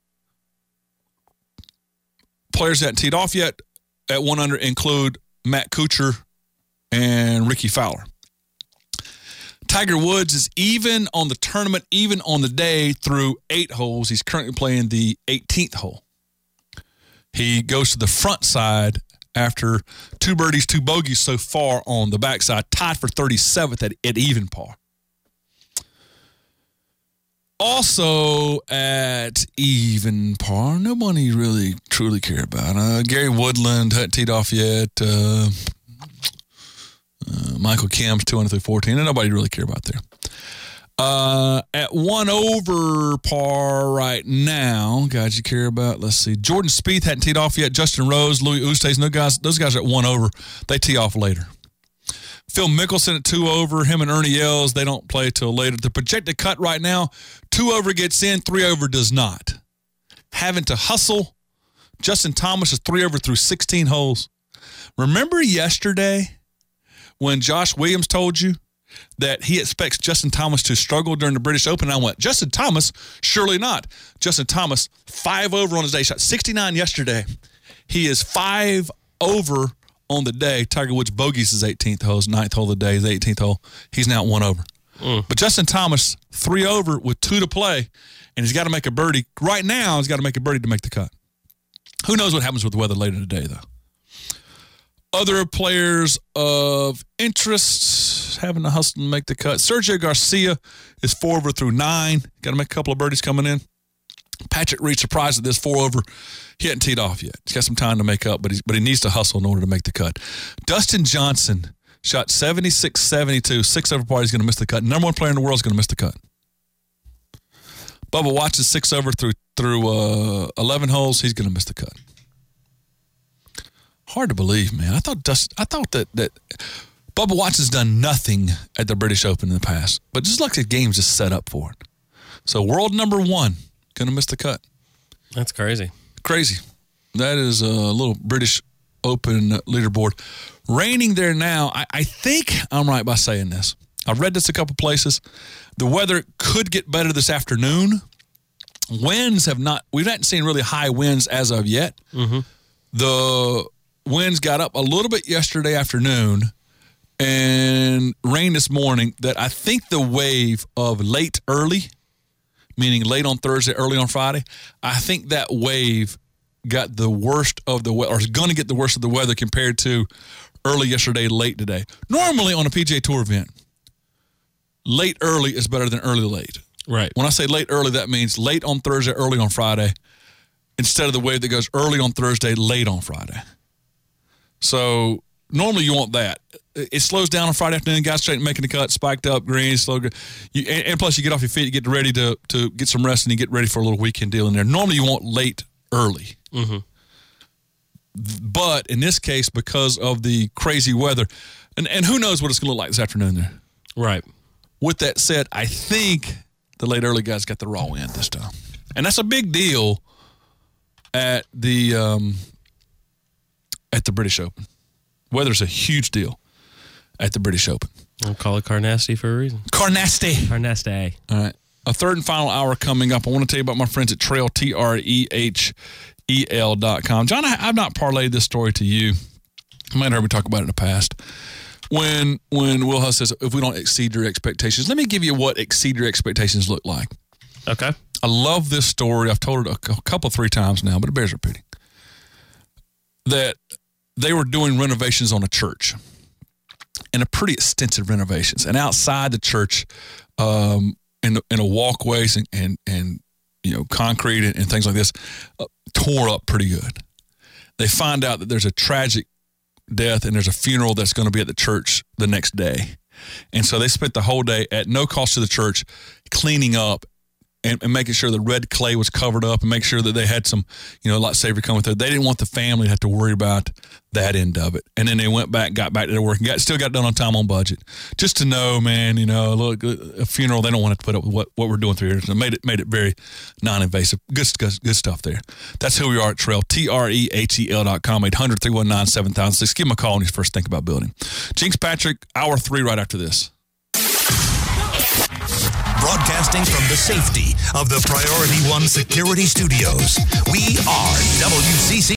Players that haven't teed off yet at 1 under include Matt Kuchar and Ricky Fowler. Tiger Woods is even on the tournament, even on the day through 8 holes. He's currently playing the 18th hole. He goes to the front side after 2 birdies, 2 bogeys so far on the backside, tied for 37th at even par. Also at even par, nobody really truly care about. Gary Woodland hadn't teed off yet. Michael Kim's 2 under through 14, and nobody really care about there. At 1 over par right now, guys you care about, let's see. Jordan Spieth hadn't teed off yet. Justin Rose, Louis Oosthuizen, those guys are at 1 over. They tee off later. Phil Mickelson at 2 over. Him and Ernie Els, they don't play till later. The projected cut right now, 2 over gets in, 3 over does not. Having to hustle. Justin Thomas is 3 over through 16 holes. Remember yesterday when Josh Williams told you that he expects Justin Thomas to struggle during the British Open? I went, Justin Thomas? Surely not. Justin Thomas, 5 over on his day. Shot 69 yesterday. He is 5 over on the day. Tiger Woods bogeys his 18th hole, his 9th hole of the day, his 18th hole. He's now at 1 over. But Justin Thomas, 3 over with 2 to play, and he's got to make a birdie. Right now, he's got to make a birdie to make the cut. Who knows what happens with the weather later today, though. Other players of interest having to hustle to make the cut. Sergio Garcia is 4 over through 9. Got to make a couple of birdies coming in. Patrick Reed surprised at this 4 over. He hadn't teed off yet. He's got some time to make up, but he needs to hustle in order to make the cut. Dustin Johnson shot 76-72. 6 over par. He's going to miss the cut. Number 1 player in the world is going to miss the cut. Bubba Watts is 6 over through 11 holes. He's going to miss the cut. Hard to believe, man. I thought that Bubba Watts has done nothing at the British Open in the past, but just like the game's just set up for it. So world number 1 going to miss the cut.
That's crazy.
Crazy. That is a little British Open leaderboard. Raining there now. I think I'm right by saying this. I've read this a couple places. The weather could get better this afternoon. Winds we haven't seen really high winds as of yet.
Mm-hmm.
The winds got up a little bit yesterday afternoon and rain this morning that I think the wave of late early, meaning late on Thursday, early on Friday, I think that wave got the worst of the weather, or is going to get the worst of the weather compared to early yesterday, late today. Normally on a PGA Tour event, late early is better than early late.
Right.
When I say late early, that means late on Thursday, early on Friday, instead of the wave that goes early on Thursday, late on Friday. So normally you want that. It slows down on Friday afternoon. Guys straight making the cut, spiked up, green, slow. And plus you get off your feet, you get ready to get some rest, and you get ready for a little weekend deal in there. Normally you want late early.
Mm-hmm.
But in this case, because of the crazy weather, and who knows what it's going to look like this afternoon there.
Right.
With that said, I think the late early guys got the raw end this time. And that's a big deal at the British Open. Weather's a huge deal at the British Open.
I'll call it Carnasty for a reason.
Carnasty. All right. A third and final hour coming up. I want to tell you about my friends at Trail, TREHEL.com. John, I've not parlayed this story to you. You might have heard me talk about it in the past. When Will Huss says, if we don't exceed your expectations, let me give you what exceed your expectations look like.
Okay.
I love this story. I've told it a couple, 3 times now, but it bears repeating. That they were doing renovations on a church, and a pretty extensive renovations. And outside the church, in a walkways and concrete and things like this, tore up pretty good. They find out that there's a tragic death and there's a funeral that's going to be at the church the next day. And so they spent the whole day at no cost to the church cleaning up and making sure the red clay was covered up and make sure that they had some, light savior come with it. They didn't want the family to have to worry about that end of it. And then they went back, got back to their work, and still got done on time, on budget. Just to know, man, look, a funeral, they don't want to put up with what we're doing through here. So made it very non-invasive. Good stuff there. That's who we are at Trail, TREHEL.com, 800-319-7006. Give them a call when you first think about building. Jinx Patrick, hour 3 right after this.
Broadcasting from the safety of the Priority One Security Studios, we are WCC.